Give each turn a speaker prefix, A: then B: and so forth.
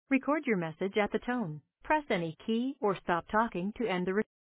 A: Record your message at the tone. Press any key or stop talking to end the recording.